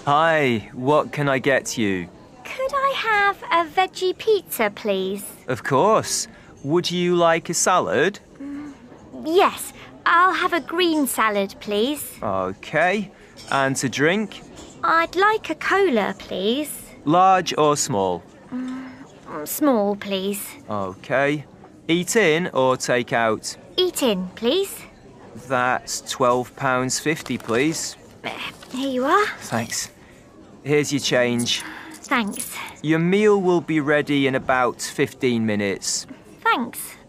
Hi, what can I get you? Could I have a veggie pizza, please? Of course. Would you like a salad? Yes, I'll have a green salad, please. Okay. And to drink? I'd like a cola, please. Large or small? Small, please. Okay. Eat in or take out? Eat in, please. That's £12.50, please. Here you are. Thanks. Here's your change. Thanks. Your meal will be ready in about 15 minutes. Thanks.